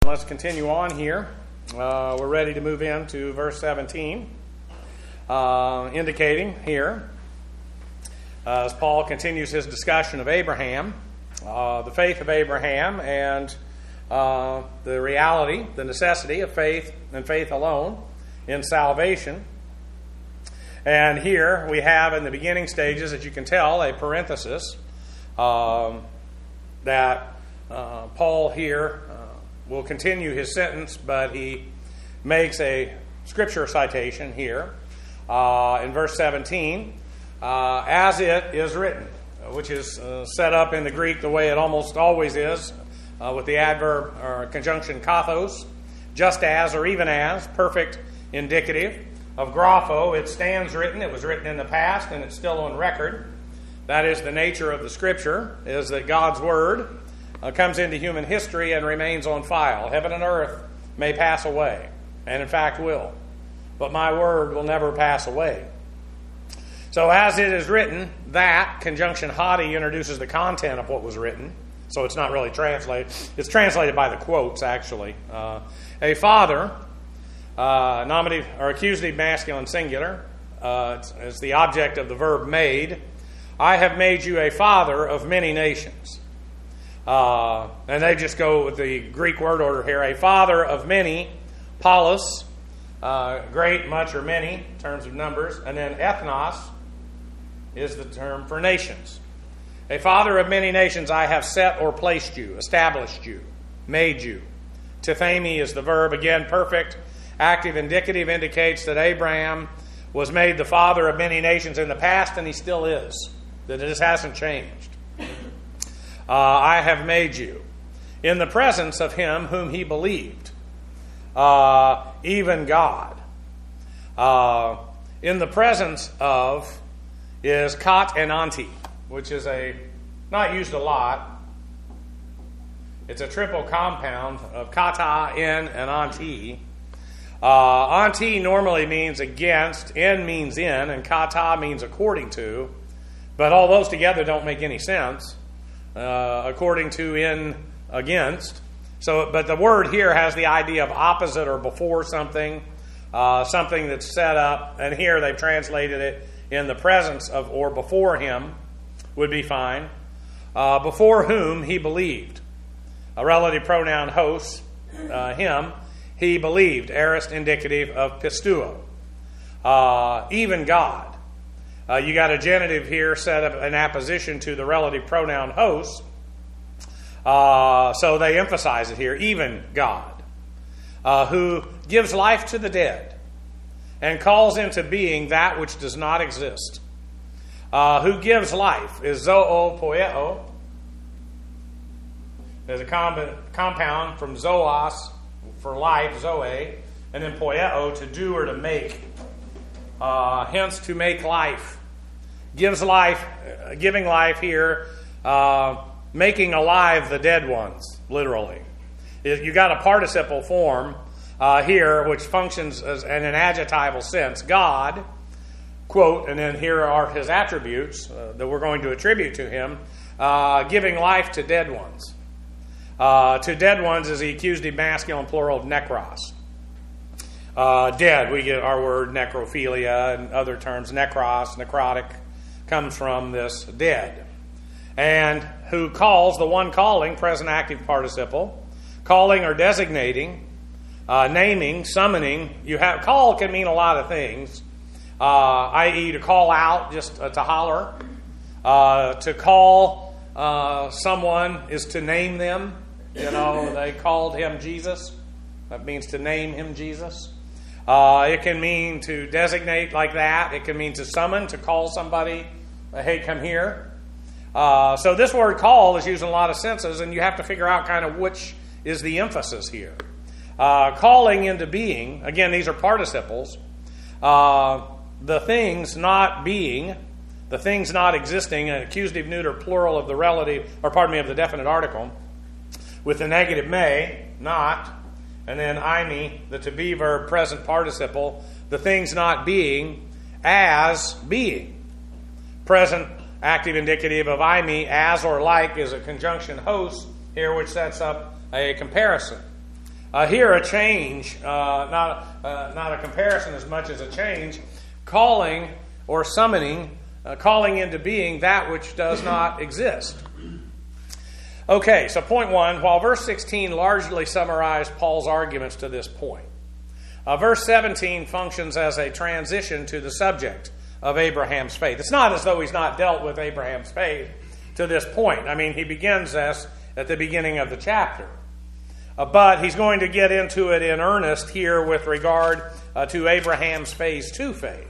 Let's continue on here. We're ready to move into verse 17, indicating here, as Paul continues his discussion of Abraham, the faith of Abraham and the reality, the necessity of faith and faith alone in salvation. And here we have in the beginning stages, as you can tell, a parenthesis that Paul here will continue his sentence, but he makes a scripture citation here in verse 17, as it is written, which is set up in the Greek the way it almost always is, with the adverb or conjunction kathos, just as or even as, perfect indicative of grapho. It stands written, it was written in the past, and it's still on record. That is the nature of the scripture, is that God's word comes into human history and remains on file. Heaven and earth may pass away, and in fact will, but my word will never pass away. So as it is written, that conjunction hoti introduces the content of what was written, so it's not really translated. It's translated by the quotes, actually. A father, nominative or accusative masculine singular, is the object of the verb made. I have made you a father of many nations. And they just go with the Greek word order here. A father of many, polis, great, much, or many, in terms of numbers. And then ethnos is the term for nations. A father of many nations I have set or placed you, established you, made you. Tithemi is the verb. Again, perfect, active, indicative indicates that Abraham was made the father of many nations in the past, and he still is. That it just hasn't changed. I have made you in the presence of him whom he believed, even God. In the presence of is kat and anti, which is not used a lot. It's a triple compound of kata, in, and anti. Anti normally means against, in means in, and kata means according to, but all those together don't make any sense. According to, in, against. But the word here has the idea of opposite or before something, something that's set up. And here they've translated it in the presence of or before him would be fine. Before whom he believed. A relative pronoun hos, him, he believed. Aorist indicative of pistuo. Even God. You got a genitive here set up in apposition to the relative pronoun hos. So they emphasize it here. Even God, who gives life to the dead and calls into being that which does not exist. Who gives life is zoo poieo. There's a compound from zoos for life, zoe, and then poieo to do or to make. Hence to make life. Gives life, giving life here, making alive the dead ones, literally. You got a participle form here, which functions as in an adjectival sense. God, quote, and then here are his attributes that we're going to attribute to him, giving life to dead ones. To dead ones is the accusative masculine plural of nekros. Dead, we get our word necrophilia and other terms, necros, necrotic, comes from this dead. And who calls, the one calling, present active participle, calling or designating, naming, summoning. Call can mean a lot of things, i.e. to call out, just to holler. To call someone is to name them. They called him Jesus. That means to name him Jesus. It can mean to designate like that. It can mean to summon, to call somebody. Hey, come here. So this word call is used in a lot of senses, and you have to figure out kind of which is the emphasis here. Calling into being, again, these are participles. The things not being, the things not existing, an accusative neuter plural of the relative, of the definite article, with the negative may, not, and then imi, the to be verb present participle, the things not being, as being. Present active indicative of as or like is a conjunction hos here, which sets up a comparison. Here a change, not a comparison as much as a change, calling or summoning, calling into being that which does not exist. Okay, so point one, while verse 16 largely summarized Paul's arguments to this point, verse 17 functions as a transition to the subject of Abraham's faith. It's not as though he's not dealt with Abraham's faith to this point. I mean, he begins this at the beginning of the chapter. But he's going to get into it in earnest here with regard to Abraham's phase 2 faith,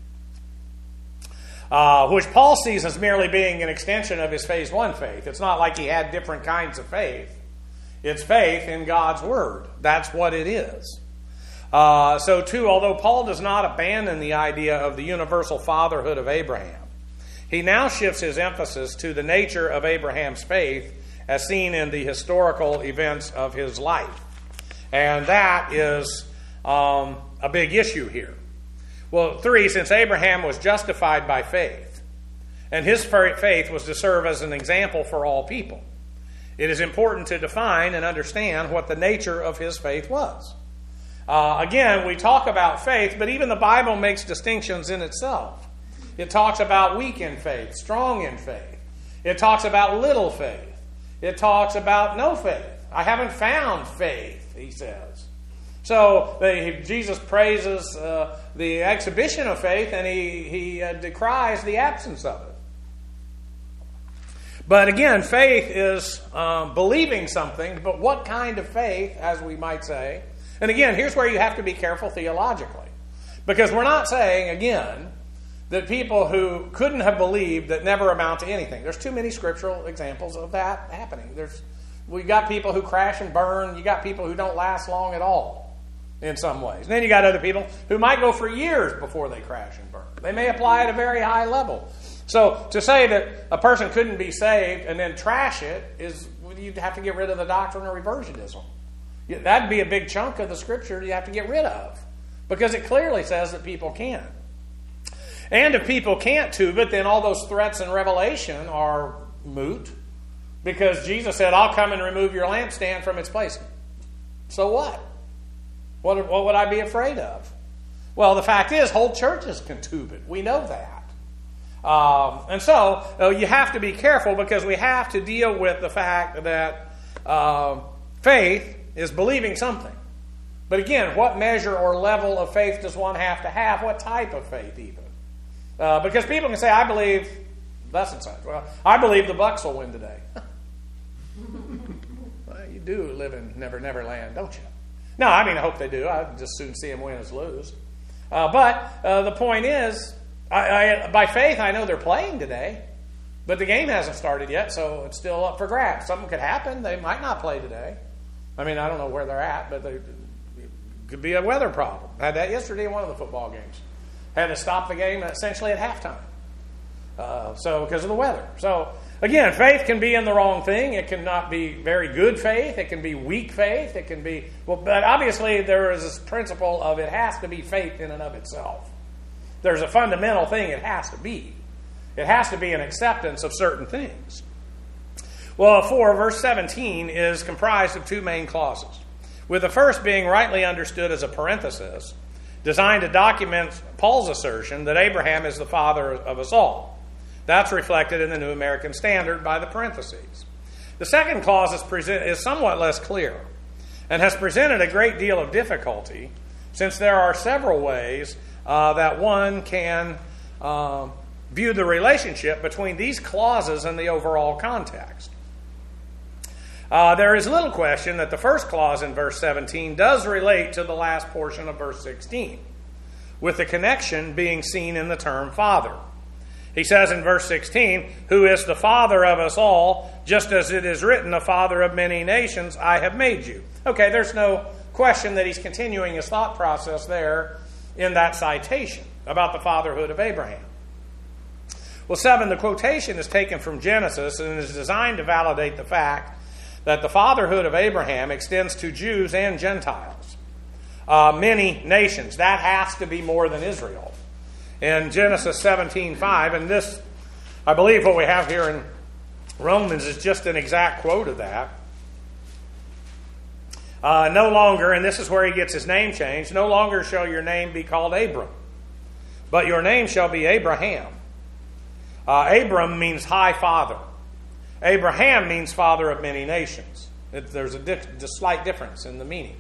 which Paul sees as merely being an extension of his phase 1 faith. It's not like he had different kinds of faith. It's faith in God's Word. That's what it is. So too, although Paul does not abandon the idea of the universal fatherhood of Abraham, he now shifts his emphasis to the nature of Abraham's faith as seen in the historical events of his life. And that is a big issue here. Well, 3, since Abraham was justified by faith, and his faith was to serve as an example for all people, it is important to define and understand what the nature of his faith was. Again, we talk about faith, but even the Bible makes distinctions in itself. It talks about weak in faith, strong in faith. It talks about little faith. It talks about no faith. I haven't found faith, he says. So Jesus praises the exhibition of faith, and he decries the absence of it. But again, faith is believing something, but what kind of faith, as we might say? And again, here's where you have to be careful theologically. Because we're not saying, again, that people who couldn't have believed that never amount to anything. There's too many scriptural examples of that happening. We've got people who crash and burn. You got people who don't last long at all in some ways. And then you got other people who might go for years before they crash and burn. They may apply at a very high level. So to say that a person couldn't be saved and then trash it is, you'd have to get rid of the doctrine of reversionism. That'd be a big chunk of the scripture you have to get rid of, because it clearly says that people can. And if people can't tube it, then all those threats in Revelation are moot, because Jesus said, I'll come and remove your lampstand from its place. So what? What would I be afraid of? Well, the fact is, whole churches can tube it. We know that. And so you have to be careful, because we have to deal with the fact that faith is believing something. But again, what measure or level of faith does one have to have? What type of faith even? Because people can say, I believe thus and such. Well, I believe the Bucks will win today. Well, you do live in Never Never Land, don't you? No, I mean, I hope they do. I'd just soon see them win as lose. But the point is, by faith, I know they're playing today. But the game hasn't started yet, so it's still up for grabs. Something could happen. They might not play today. I mean, I don't know where they're at, but it could be a weather problem. Had that yesterday in one of the football games. Had to stop the game essentially at halftime. So because of the weather. So again, faith can be in the wrong thing. It cannot be very good faith. It can be weak faith. It can be, but obviously there is this principle of it has to be faith in and of itself. There's a fundamental thing it has to be. It has to be an acceptance of certain things. Well, 4, verse 17 is comprised of 2 main clauses, with the first being rightly understood as a parenthesis, designed to document Paul's assertion that Abraham is the father of us all. That's reflected in the New American Standard by the parentheses. The second clause is somewhat less clear and has presented a great deal of difficulty, since there are several ways that one can view the relationship between these clauses and the overall context. There is little question that the first clause in verse 17 does relate to the last portion of verse 16, with the connection being seen in the term father. He says in verse 16, who is the father of us all, just as it is written, the father of many nations, I have made you. Okay, there's no question that he's continuing his thought process there in that citation about the fatherhood of Abraham. Well, 7, the quotation is taken from Genesis and is designed to validate the fact that the fatherhood of Abraham extends to Jews and Gentiles. Many nations. That has to be more than Israel. In Genesis 17:5, and this, I believe what we have here in Romans is just an exact quote of that. No longer, and this is where he gets his name changed, no longer shall your name be called Abram, but your name shall be Abraham. Abram means high father. Abraham means father of many nations. There's a slight difference in the meaning.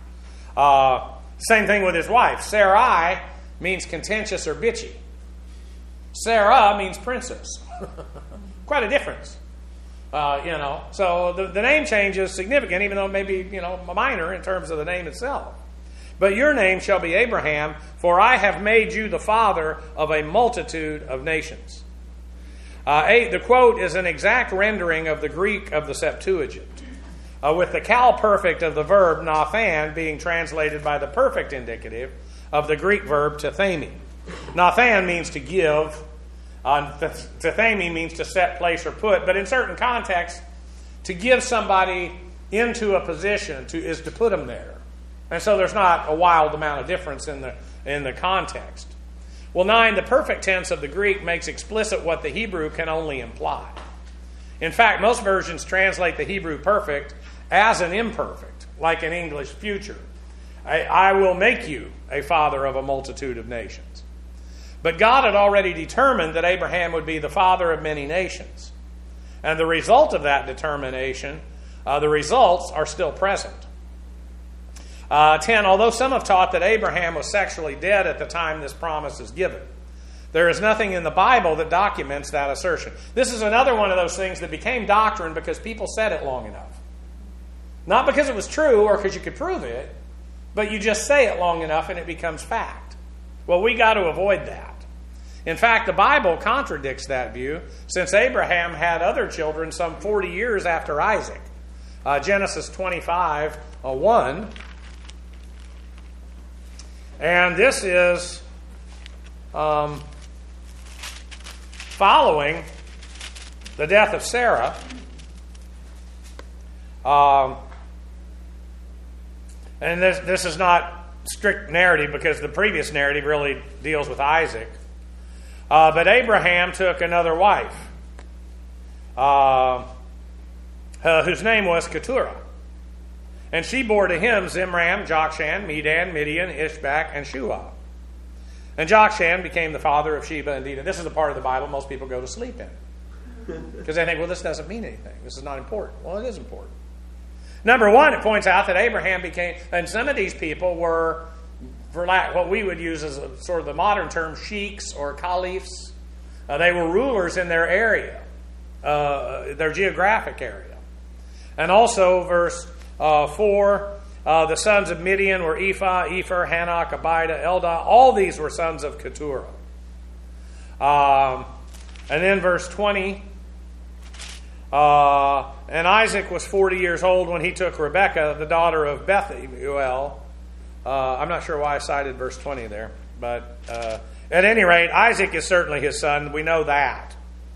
Same thing with his wife. Sarai means contentious or bitchy. Sarah means princess. Quite a difference. So the name change is significant, even though it may be, minor in terms of the name itself. But your name shall be Abraham, for I have made you the father of a multitude of nations. The quote is an exact rendering of the Greek of the Septuagint, with the cal perfect of the verb nathan being translated by the perfect indicative of the Greek verb tethemi. Nathan means to give. Tethemi means to set, place, or put. But in certain contexts, to give somebody into a position is to put them there. And so there's not a wild amount of difference in the context. Well, 9, the perfect tense of the Greek makes explicit what the Hebrew can only imply. In fact, most versions translate the Hebrew perfect as an imperfect, like in English future. I will make you a father of a multitude of nations. But God had already determined that Abraham would be the father of many nations. And the result of that determination, the results are still present. 10, although some have taught that Abraham was sexually dead at the time this promise is given, there is nothing in the Bible that documents that assertion. This is another one of those things that became doctrine because people said it long enough. Not because it was true or because you could prove it, but you just say it long enough and it becomes fact. Well, we got to avoid that. In fact, the Bible contradicts that view, since Abraham had other children some 40 years after Isaac. Genesis 25:1. And this is following the death of Sarah. And this is not strict narrative because the previous narrative really deals with Isaac. But Abraham took another wife, whose name was Keturah. And she bore to him Zimram, Jokshan, Medan, Midian, Ishbak, and Shuah. And Jokshan became the father of Sheba and Dedan. This is the part of the Bible most people go to sleep in. Because they think, well, this doesn't mean anything. This is not important. Well, it is important. Number 1, it points out that Abraham became, and some of these people were, for what we would use as a, sort of the modern term, sheiks or caliphs. They were rulers in their area, their geographic area. And also, verse 4, the sons of Midian were Ephah, Epher, Hanok, Abida, Eldah. All these were sons of Keturah. And then verse 20, and Isaac was 40 years old when he took Rebekah, the daughter of Bethuel. I'm not sure why I cited verse 20 there, but at any rate, Isaac is certainly his son. We know that.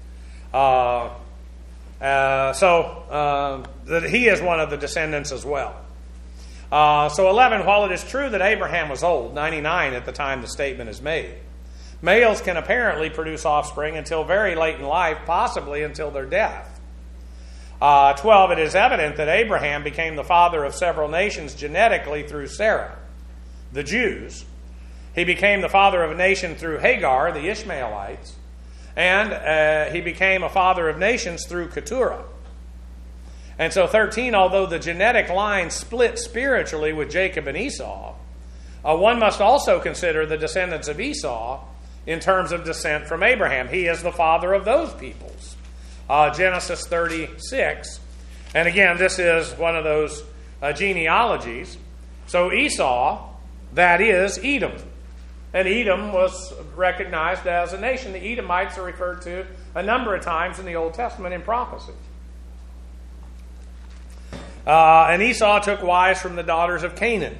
That he is one of the descendants as well. So 11, while it is true that Abraham was old, 99 at the time the statement is made, males can apparently produce offspring until very late in life, possibly until their death. 12, it is evident that Abraham became the father of several nations genetically through Sarah, the Jews. He became the father of a nation through Hagar, the Ishmaelites. And he became a father of nations through Keturah. And so 13, although the genetic line split spiritually with Jacob and Esau, one must also consider the descendants of Esau in terms of descent from Abraham. He is the father of those peoples. Genesis 36. And again, this is one of those genealogies. So Esau, that is Edom. And Edom was recognized as a nation. The Edomites are referred to a number of times in the Old Testament in prophecy. And Esau took wives from the daughters of Canaan.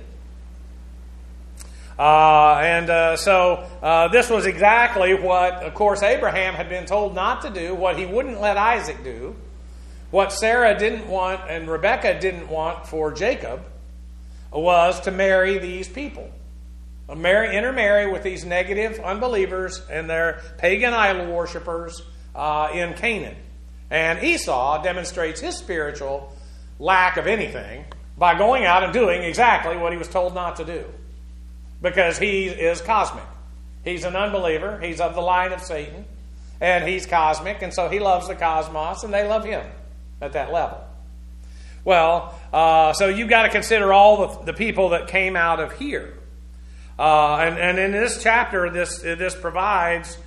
So this was exactly what, of course, Abraham had been told not to do, what he wouldn't let Isaac do, what Sarah didn't want and Rebekah didn't want for Jacob, was to marry these people. Intermarry with these negative unbelievers and their pagan idol worshippers in Canaan. And Esau demonstrates his spiritual lack of anything by going out and doing exactly what he was told not to do. Because he is cosmic. He's an unbeliever. He's of the line of Satan. And he's cosmic, and so he loves the cosmos, and they love him at that level. Well, so you've got to consider all the people that came out of here. And in this chapter, this provides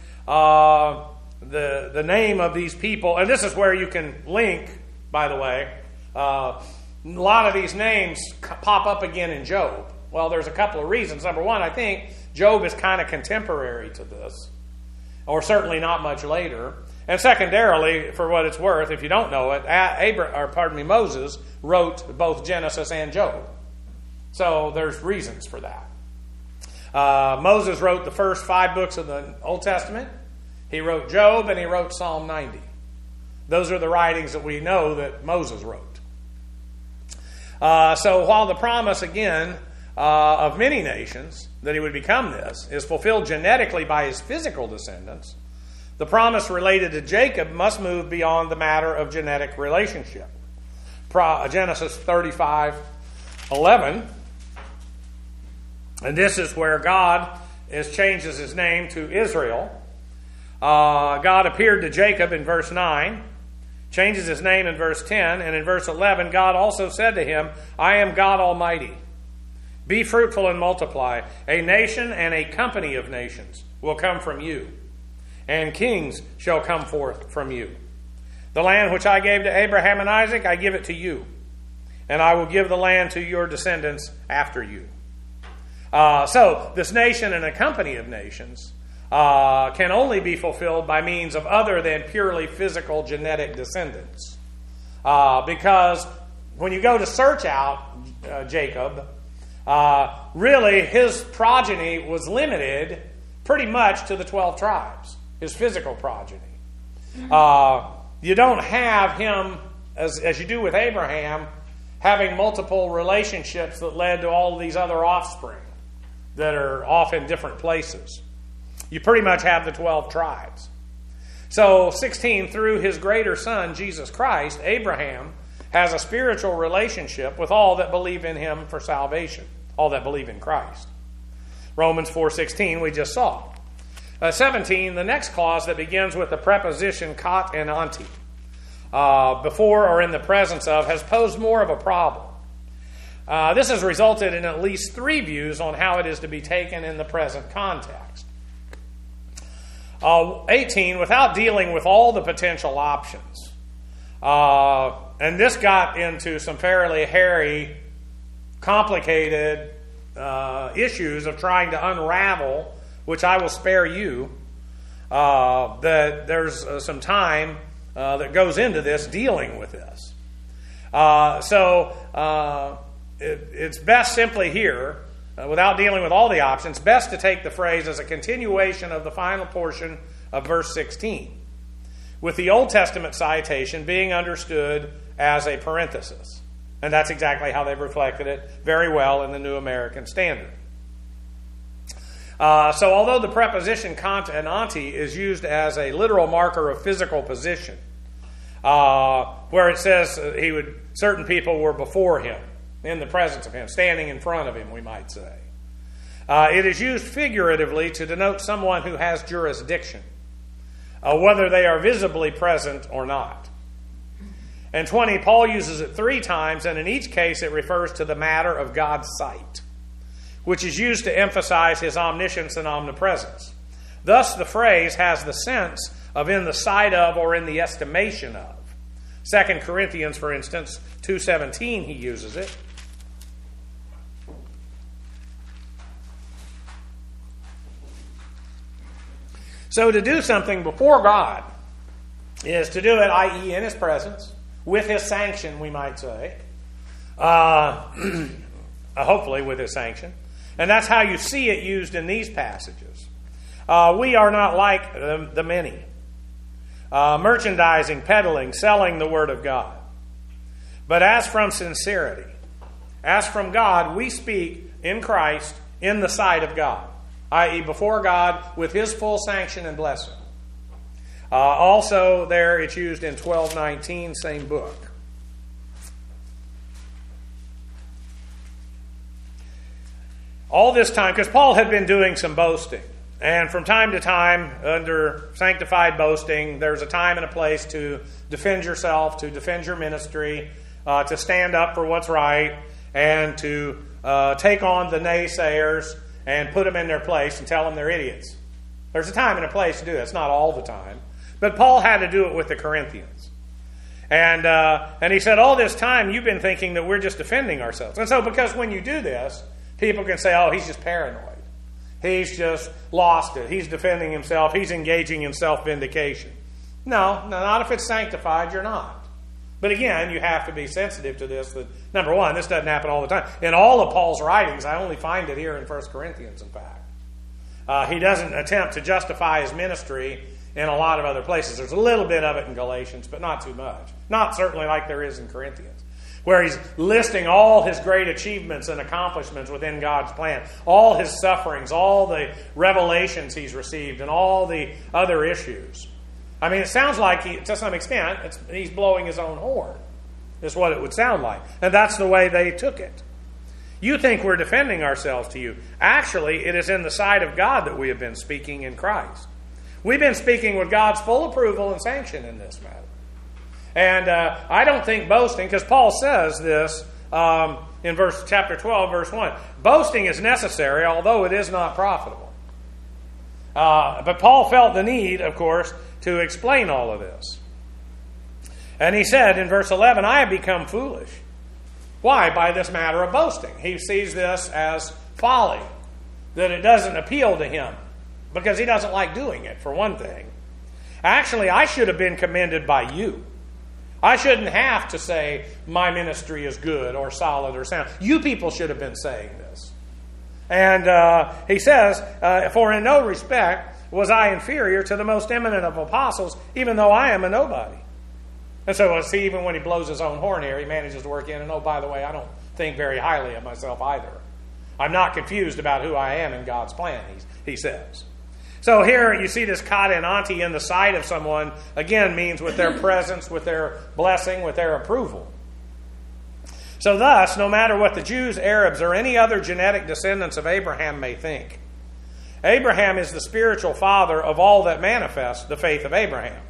the name of these people. And this is where you can link, by the way. A lot of these names pop up again in Job. Well, there's a couple of reasons. Number one, I think Job is kind of contemporary to this, or certainly not much later. And secondarily, for what it's worth, if you don't know it, Moses wrote both Genesis and Job. So there's reasons for that. Moses wrote the first 5 books of the Old Testament. He wrote Job, and he wrote Psalm 90. Those are the writings that we know that Moses wrote. So while the promise, again, of many nations, that he would become this, is fulfilled genetically by his physical descendants, the promise related to Jacob must move beyond the matter of genetic relationship. Genesis 35:11, and this is where God changes his name to Israel. God appeared to Jacob in verse 9, changes his name in verse 10, and in verse 11, God also said to him, I am God Almighty. Be fruitful and multiply. A nation and a company of nations will come from you, and kings shall come forth from you. The land which I gave to Abraham and Isaac, I give it to you, and I will give the land to your descendants after you. So this nation and a company of nations can only be fulfilled by means of other than purely physical genetic descendants. Because when you go to search out Jacob, really his progeny was limited pretty much to the 12 tribes, his physical progeny. You don't have him, as you do with Abraham, having multiple relationships that led to all of these other offspring that are off in different places. You pretty much have the 12 tribes. So 16, through his greater son, Jesus Christ, Abraham has a spiritual relationship with all that believe in him for salvation, all that believe in Christ. Romans 4:16 we just saw. 17, the next clause that begins with the preposition kat and anti, before or in the presence of, has posed more of a problem. This has resulted in at least 3 views on how it is to be taken in the present context. 18, without dealing with all the potential options, and this got into some fairly hairy, complicated issues of trying to unravel, which I will spare you, that there's some time that goes into this dealing with this. It's best simply here, without dealing with all the options, best to take the phrase as a continuation of the final portion of verse 16, with the Old Testament citation being understood as a parenthesis. And that's exactly how they've reflected it very well in the New American Standard. So although the preposition kant and anti is used as a literal marker of physical position, where it says certain people were before him, in the presence of him, standing in front of him, we might say. It is used figuratively to denote someone who has jurisdiction, whether they are visibly present or not. And 20, Paul uses it 3 times, and in each case it refers to the matter of God's sight, which is used to emphasize his omniscience and omnipresence. Thus, the phrase has the sense of in the sight of or in the estimation of. 2 Corinthians, for instance, 2:17, he uses it. So to do something before God is to do it, i.e. in his presence, with his sanction, we might say. Hopefully with his sanction. And that's how you see it used in these passages. We are not like the many. Merchandising, peddling, selling the Word of God. But as from sincerity, as from God, we speak in Christ in the sight of God, i.e. before God with his full sanction and blessing. Also there it's used in 12:19, same book. all this time, because Paul had been doing some boasting. And from time to time, under sanctified boasting, there's a time and a place to defend yourself, to defend your ministry, to stand up for what's right, and to take on the naysayers and put them in their place and tell them they're idiots. There's a time and a place to do that. It's not all the time. But Paul had to do it with the Corinthians. And he said, all this time you've been thinking that we're just defending ourselves. And so because when you do this, people can say, oh, he's just paranoid. He's just lost it. He's defending himself. He's engaging in self-vindication. No, not if it's sanctified, you're not. But again, you have to be sensitive to this. That number one, this doesn't happen all the time. In all of Paul's writings, I only find it here in 1 Corinthians, in fact. He doesn't attempt to justify his ministry in a lot of other places. There's a little bit of it in Galatians, but not too much. Not certainly like there is in Corinthians, where he's listing all his great achievements and accomplishments within God's plan, all his sufferings, all the revelations he's received, and all the other issues. I mean, it sounds like, to some extent, he's blowing his own horn, is what it would sound like. And that's the way they took it. You think we're defending ourselves to you. Actually, it is in the sight of God that we have been speaking in Christ. We've been speaking with God's full approval and sanction in this matter. And I don't think boasting, because Paul says this in chapter 12, verse 1. Boasting is necessary, although it is not profitable. But Paul felt the need, of course, to explain all of this. And he said in verse 11, I have become foolish. Why? By this matter of boasting. He sees this as folly, that it doesn't appeal to him, because he doesn't like doing it, for one thing. Actually, I should have been commended by you. I shouldn't have to say my ministry is good or solid or sound. You people should have been saying this. And he says, for in no respect was I inferior to the most eminent of apostles, even though I am a nobody. And so, see, even when he blows his own horn here, he manages to work in, and oh, by the way, I don't think very highly of myself either. I'm not confused about who I am in God's plan, he says. So here you see this kata and anti in the sight of someone, again, means with their presence, with their blessing, with their approval. So thus, no matter what the Jews, Arabs, or any other genetic descendants of Abraham may think, Abraham is the spiritual father of all that manifests the faith of Abraham.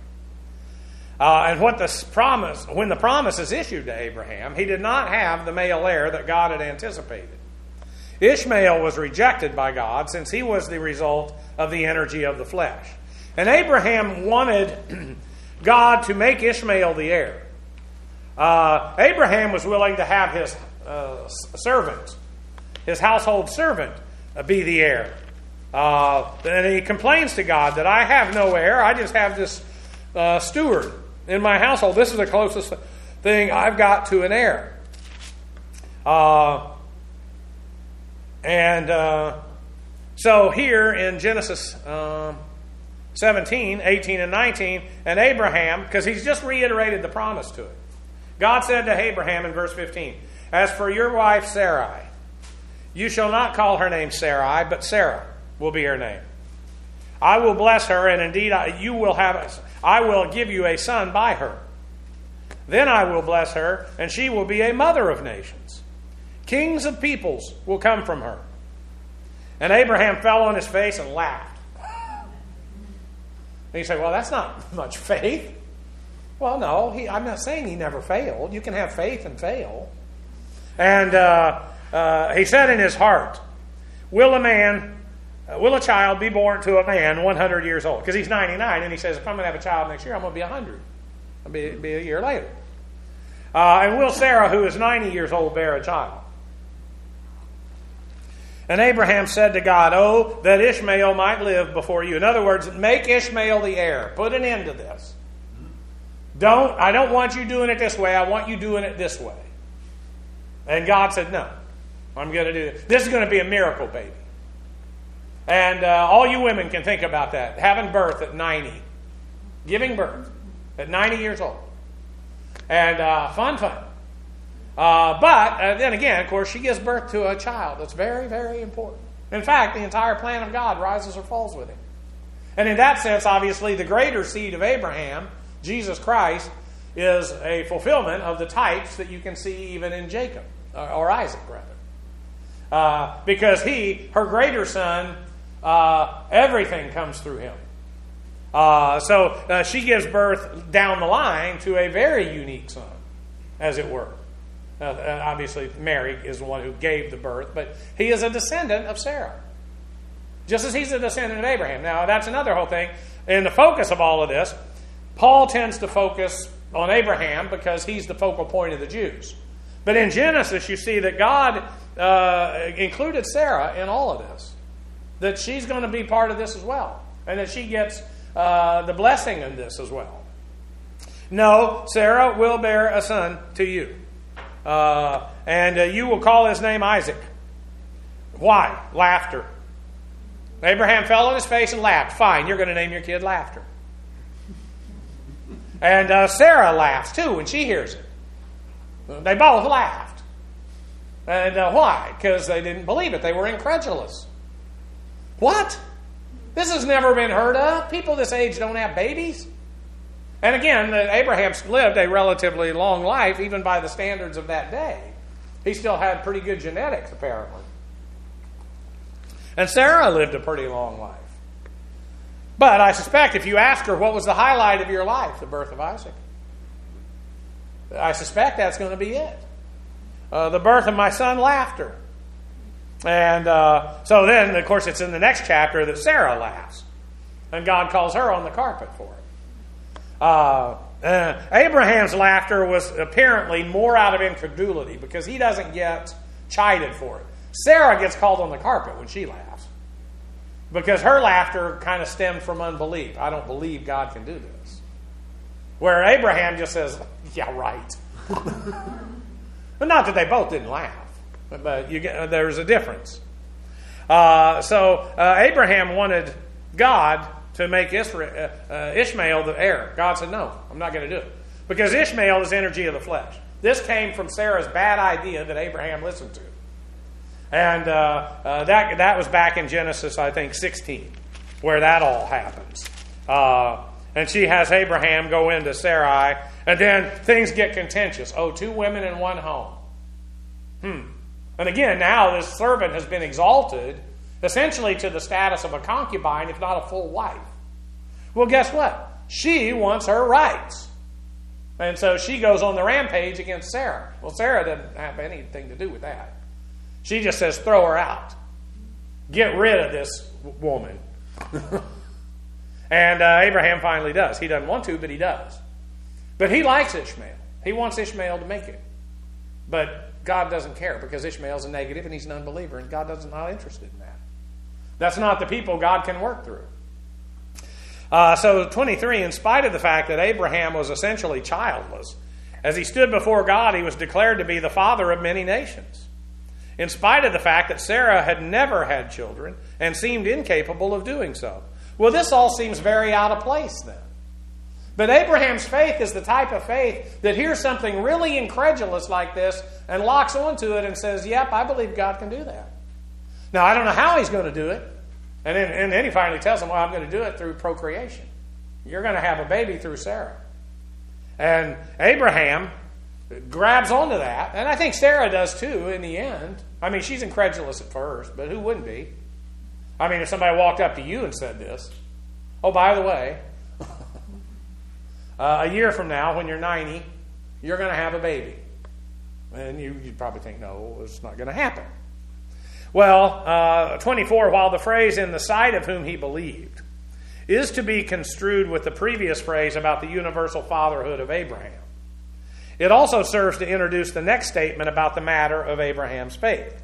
And when the promise is issued to Abraham, he did not have the male heir that God had anticipated. Ishmael was rejected by God since he was the result of the energy of the flesh. And Abraham wanted God to make Ishmael the heir. Abraham was willing to have his servant, his household servant, be the heir. And he complains to God that I have no heir, I just have this steward in my household. This is the closest thing I've got to an heir. So here in Genesis 17, 18, and 19, and Abraham, because he's just reiterated the promise to it. God said to Abraham in verse 15, as for your wife Sarai, you shall not call her name Sarai, but Sarah will be her name. I will bless her, and indeed I will give you a son by her. Then I will bless her, and she will be a mother of nations. Kings of peoples will come from her. And Abraham fell on his face and laughed. And you say, well, that's not much faith. Well, no, I'm not saying he never failed. You can have faith and fail. And he said in his heart, will a child be born to a man 100 years old? Because he's 99, and he says, if I'm going to have a child next year, I'm going to be 100. I'll be a year later. And will Sarah, who is 90 years old, bear a child? And Abraham said to God, oh, that Ishmael might live before you. In other words, make Ishmael the heir. Put an end to this. I don't want you doing it this way. I want you doing it this way. And God said, no, I'm going to do this. This is going to be a miracle baby. And all you women can think about that. Having birth at 90. Giving birth at 90 years old. And fun. But then again, of course, she gives birth to a child. That's very, very important. In fact, the entire plan of God rises or falls with him. And in that sense, obviously, the greater seed of Abraham, Jesus Christ, is a fulfillment of the types that you can see even in Jacob, or Isaac, rather. because her greater son, everything comes through him. So she gives birth down the line to a very unique son, as it were. Obviously, Mary is the one who gave the birth, but he is a descendant of Sarah, just as he's a descendant of Abraham. Now, that's another whole thing. In the focus of all of this, Paul tends to focus on Abraham because he's the focal point of the Jews. But in Genesis, you see that God included Sarah in all of this, that she's going to be part of this as well, and that she gets the blessing in this as well. No, Sarah will bear a son to you, and you will call his name Isaac. Why? Laughter. Abraham fell on his face and laughed. Fine, you're going to name your kid Laughter. And Sarah laughs too when she hears it. They both laughed. And why? Because they didn't believe it. They were incredulous. What? This has never been heard of. People this age don't have babies. And again, Abraham lived a relatively long life, even by the standards of that day. He still had pretty good genetics, apparently. And Sarah lived a pretty long life. But I suspect if you ask her what was the highlight of your life, the birth of Isaac, I suspect that's going to be it. The birth of my son, Laughter. And so then, of course, it's in the next chapter that Sarah laughs. And God calls her on the carpet for it. Abraham's laughter was apparently more out of incredulity because he doesn't get chided for it. Sarah gets called on the carpet when she laughs because her laughter kind of stemmed from unbelief. I don't believe God can do this. Where Abraham just says, yeah, right. But not that they both didn't laugh, but there's a difference. So Abraham wanted God to make Ishmael the heir. God said, no, I'm not going to do it. Because Ishmael is energy of the flesh. This came from Sarah's bad idea that Abraham listened to. And that was back in Genesis, I think, 16, where that all happens. And she has Abraham go into Sarai, and then things get contentious. Oh, 2 women in one home. And again, now this servant has been exalted, essentially to the status of a concubine, if not a full wife. Well, guess what? She wants her rights. And so she goes on the rampage against Sarah. Well, Sarah doesn't have anything to do with that. She just says, throw her out. Get rid of this woman. And Abraham finally does. He doesn't want to, but he does. But he likes Ishmael. He wants Ishmael to make it. But God doesn't care because Ishmael's a negative and he's an unbeliever, and God is not interested in that. That's not the people God can work through. So 23, in spite of the fact that Abraham was essentially childless, as he stood before God, he was declared to be the father of many nations. In spite of the fact that Sarah had never had children and seemed incapable of doing so. Well, this all seems very out of place then. But Abraham's faith is the type of faith that hears something really incredulous like this and locks onto it and says, yep, I believe God can do that. Now, I don't know how he's going to do it. And then he finally tells him, well, I'm going to do it through procreation. You're going to have a baby through Sarah. And Abraham grabs onto that. And I think Sarah does too in the end. I mean, she's incredulous at first, but who wouldn't be? I mean, if somebody walked up to you and said this, oh, by the way, a year from now, when you're 90, you're going to have a baby. And you'd probably think, no, it's not going to happen. Well, 24, while the phrase in the sight of whom he believed is to be construed with the previous phrase about the universal fatherhood of Abraham, it also serves to introduce the next statement about the matter of Abraham's faith.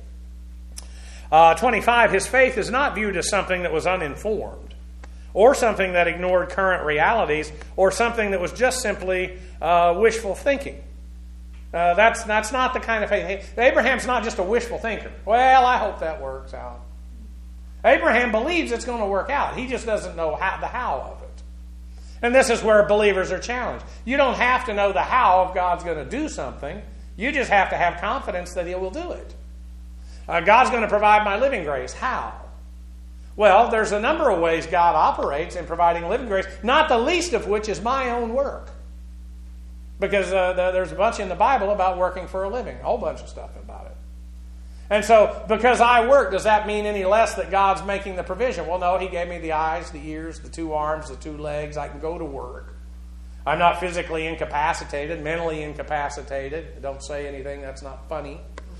25, his faith is not viewed as something that was uninformed, or something that ignored current realities, or something that was just simply wishful thinking. That's not the kind of faith. Abraham's not just a wishful thinker. Well, I hope that works out. Abraham believes it's going to work out. He just doesn't know the how of it. And this is where believers are challenged. You don't have to know the how of God's going to do something. You just have to have confidence that He will do it. God's going to provide my living grace. How? Well, there's a number of ways God operates in providing living grace, not the least of which is my own work. Because there's a bunch in the Bible about working for a living, a whole bunch of stuff about it. And so, because I work, does that mean any less that God's making the provision? Well, no, He gave me the eyes, the ears, the 2 arms, the 2 legs. I can go to work. I'm not physically incapacitated, mentally incapacitated. Don't say anything that's not funny.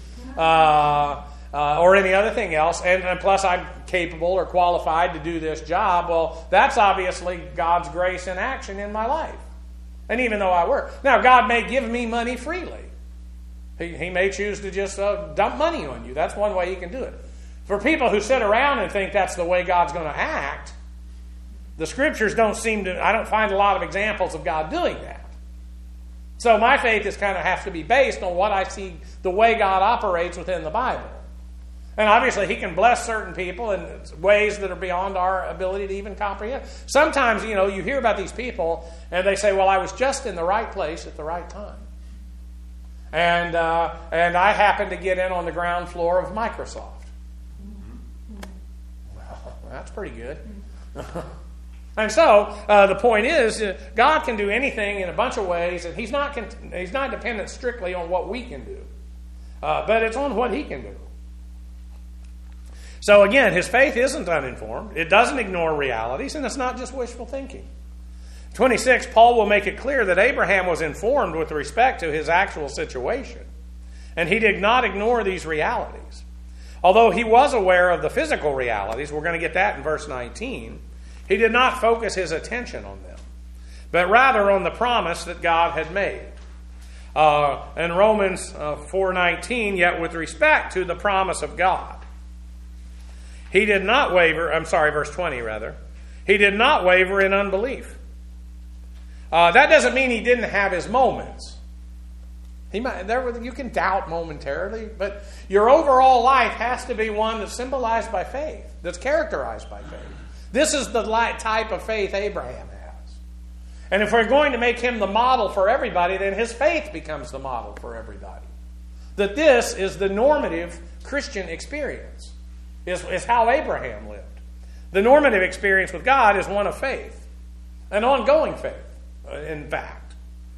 Or any other thing else. And plus, I'm capable or qualified to do this job. Well, that's obviously God's grace in action in my life. And even though I work. Now, God may give me money freely. He may choose to just dump money on you. That's one way He can do it. For people who sit around and think that's the way God's going to act, the Scriptures I don't find a lot of examples of God doing that. So my faith is kind of has to be based on what I see, the way God operates within the Bible. And obviously He can bless certain people in ways that are beyond our ability to even comprehend. Sometimes, you hear about these people and they say, well, I was just in the right place at the right time. And I happened to get in on the ground floor of Microsoft. Well, that's pretty good. And so the point is, God can do anything in a bunch of ways, and He's not dependent strictly on what we can do, but it's on what He can do. So again, his faith isn't uninformed. It doesn't ignore realities, and it's not just wishful thinking. 26, Paul will make it clear that Abraham was informed with respect to his actual situation, and he did not ignore these realities. Although he was aware of the physical realities, we're going to get that in verse 19, he did not focus his attention on them, but rather on the promise that God had made. In Romans 4:19, yet with respect to the promise of God, he did not waver, verse 20 rather, he did not waver in unbelief. That doesn't mean he didn't have his moments. You can doubt momentarily, but your overall life has to be one that's symbolized by faith, that's characterized by faith. This is the type of faith Abraham has. And if we're going to make him the model for everybody, then his faith becomes the model for everybody. That this is the normative Christian experience, is how Abraham lived. The normative experience with God is one of faith, an ongoing faith, in fact.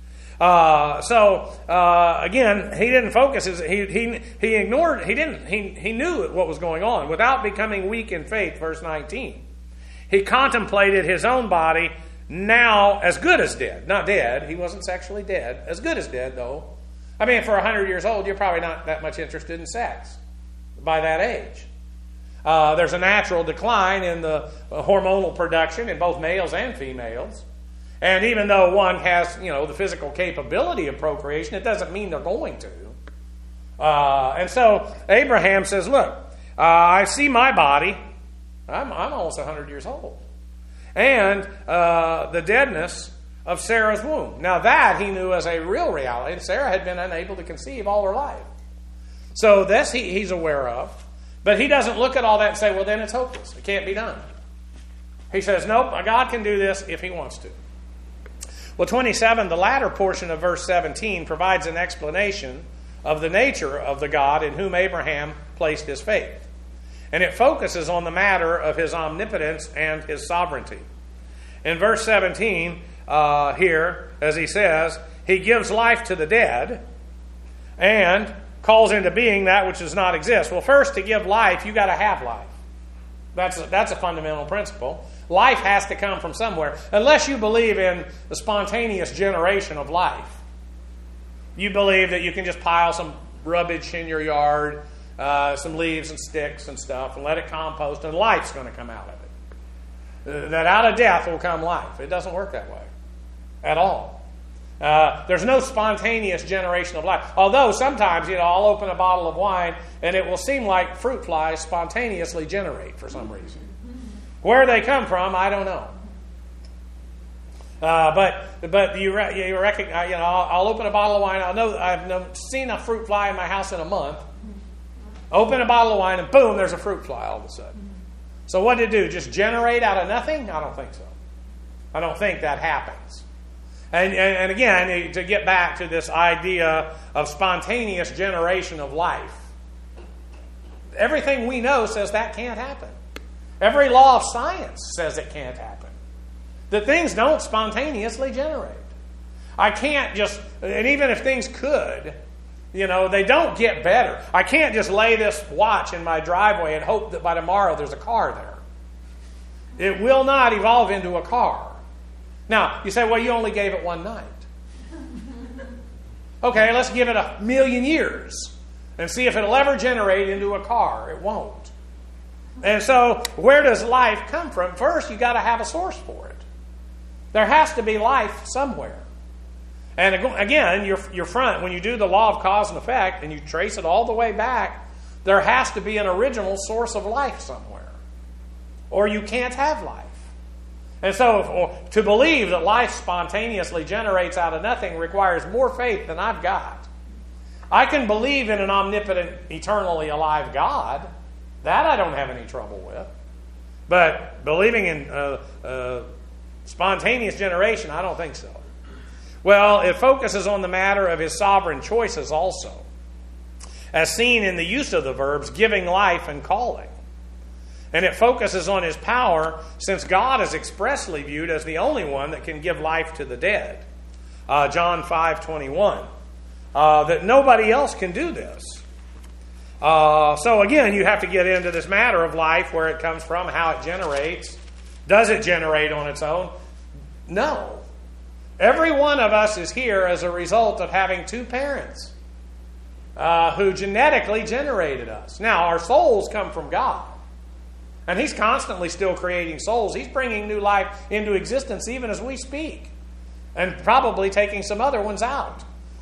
Again, he didn't focus. He ignored. He knew what was going on without becoming weak in faith. Verse 19. He contemplated his own body now as good as dead. Not dead. He wasn't sexually dead. As good as dead, though. I mean, for 100 years old, you're probably not that much interested in sex by that age. There's a natural decline in the hormonal production in both males and females. And even though one has, the physical capability of procreation, it doesn't mean they're going to. And so Abraham says, look, I see my body. I'm almost 100 years old. And the deadness of Sarah's womb. Now that he knew as a real reality. And Sarah had been unable to conceive all her life. So this he's aware of. But he doesn't look at all that and say, well, then it's hopeless. It can't be done. He says, nope, God can do this if he wants to. Well, 27, the latter portion of verse 17 provides an explanation of the nature of the God in whom Abraham placed his faith. And it focuses on the matter of his omnipotence and his sovereignty. In verse 17 here, as he says, he gives life to the dead and calls into being that which does not exist. Well, first, to give life, you've got to have life. That's a fundamental principle. Life has to come from somewhere. Unless you believe in the spontaneous generation of life. You believe that you can just pile some rubbish in your yard, some leaves and sticks and stuff, and let it compost, and life's going to come out of it. That out of death will come life. It doesn't work that way at all. There's no spontaneous generation of life. Although sometimes, I'll open a bottle of wine and it will seem like fruit flies spontaneously generate for some reason. Where they come from, I don't know. But you recognize, I'll open a bottle of wine. I've seen a fruit fly in my house in a month. Open a bottle of wine and boom, there's a fruit fly all of a sudden. So what did it do? Just generate out of nothing? I don't think so. I don't think that happens. And again, to get back to this idea of spontaneous generation of life, everything we know says that can't happen. Every law of science says it can't happen. That things don't spontaneously generate. I can't just, and even if things could, They don't get better. I can't just lay this watch in my driveway and hope that by tomorrow there's a car there. It will not evolve into a car. Now, you say, well, you only gave it one night. Okay, let's give it 1,000,000 years and see if it'll ever generate into a car. It won't. And so, where does life come from? First, you've got to have a source for it. There has to be life somewhere. And again, when you do the law of cause and effect and you trace it all the way back, there has to be an original source of life somewhere. Or you can't have life. And so to believe that life spontaneously generates out of nothing requires more faith than I've got. I can believe in an omnipotent, eternally alive God. That I don't have any trouble with. But believing in spontaneous generation, I don't think so. Well, it focuses on the matter of his sovereign choices also, as seen in the use of the verbs giving life and calling. And it focuses on his power, since God is expressly viewed as the only one that can give life to the dead. John 5:21. That nobody else can do this. So again, you have to get into this matter of life, where it comes from, how it generates. Does it generate on its own? No. Every one of us is here as a result of having two parents who genetically generated us. Now, our souls come from God. And He's constantly still creating souls. He's bringing new life into existence even as we speak. And probably taking some other ones out.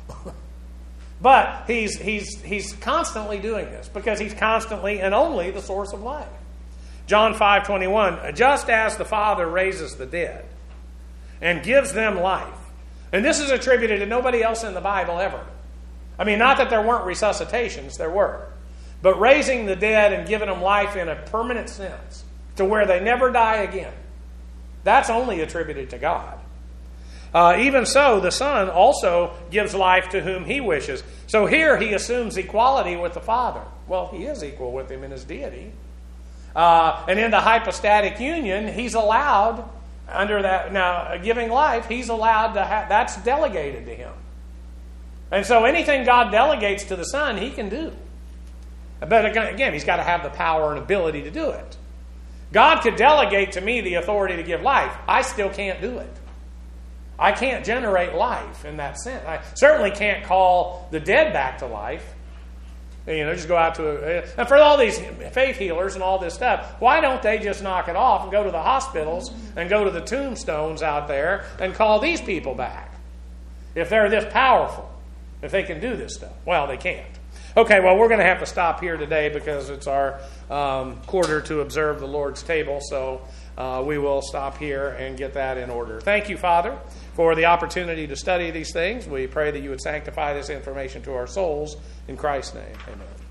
But he's constantly doing this because He's constantly and only the source of life. John 5:21, just as the Father raises the dead and gives them life. And this is attributed to nobody else in the Bible ever. I mean, not that there weren't resuscitations, there were. But raising the dead and giving them life in a permanent sense to where they never die again, that's only attributed to God. Even so, the Son also gives life to whom He wishes. So here He assumes equality with the Father. Well, He is equal with Him in His deity. And in the hypostatic union, He's allowed, under that, now giving life, He's allowed to have, that's delegated to Him. And so anything God delegates to the Son, He can do. But again, He's got to have the power and ability to do it. God could delegate to me the authority to give life. I still can't do it. I can't generate life in that sense. I certainly can't call the dead back to life. Just go out to and for all these faith healers and all this stuff, why don't they just knock it off and go to the hospitals and go to the tombstones out there and call these people back? If they're this powerful, if they can do this stuff. Well, they can't. Okay, well, we're going to have to stop here today because it's our quarter to observe the Lord's table, so we will stop here and get that in order. Thank you, Father, for the opportunity to study these things. We pray that you would sanctify this information to our souls. In Christ's name, amen.